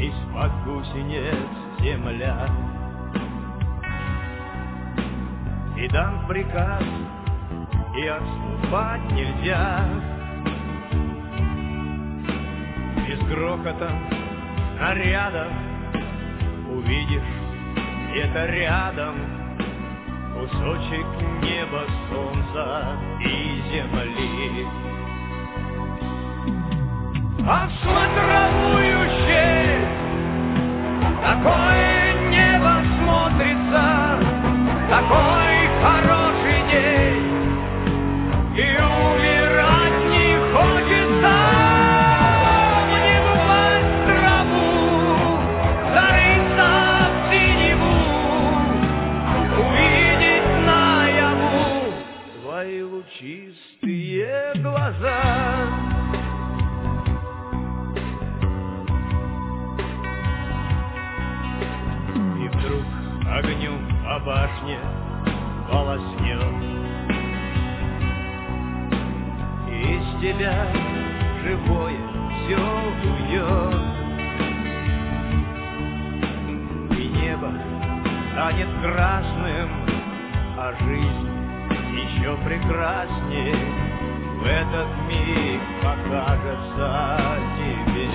из-под гусениц земля. И дан приказ, и отступать нельзя. Без грохота снарядов увидишь где-то рядом кусочек неба, солнца и земли. А в смотровую щель такое небо смотрится, такой хороший день, и умирать не хочется. Мне упасть в траву, зарыться в синеву, увидеть наяву твои лучистые глаза. Огню по башне полоснет, и из тебя живое все уйдет, и небо станет красным, а жизнь еще прекраснее в этот миг покажется тебе.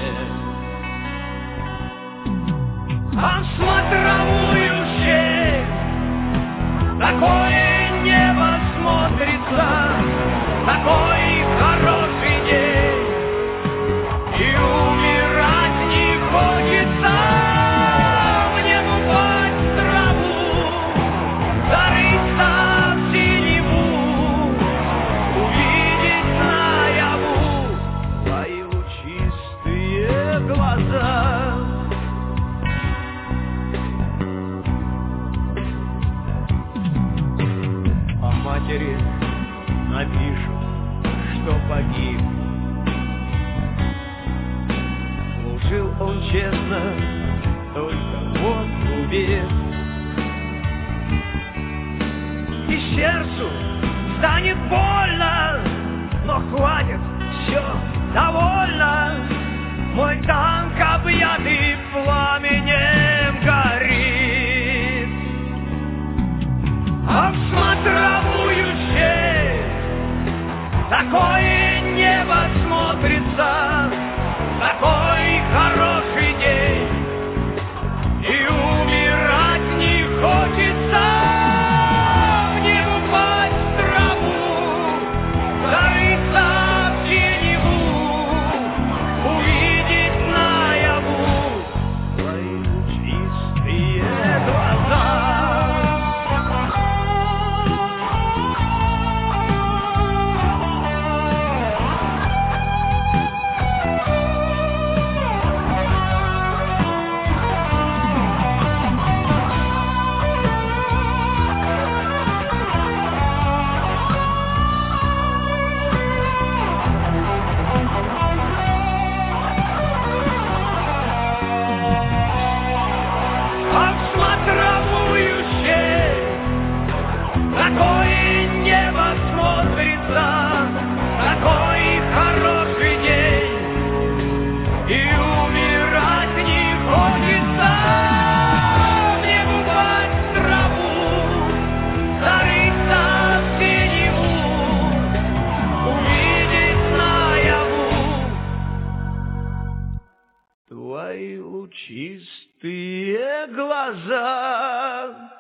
А в смотровую щель такое небо смотрится, такой хороший день, и умирать не хочется. Мне упасть в траву, зарыться в синеву, увидеть наяву твои лучистые глаза. Матери напишут, что погиб. Служил он честно, только вот убит. И сердцу станет больно, но хватит, все довольно. Мой танк, объятый пламенем, горит. А в смотровую щель такое небо смотрится, такой хороший день, и умирать не хочется. Мне упасть в траву, зарыться в синеву, увидеть наяву твои чистые глаза. Такое небо смотрится, такой хороший день, и умирать не хочется. Мне упасть в траву, зарыться в синеву, увидеть наяву твои лучистые глаза.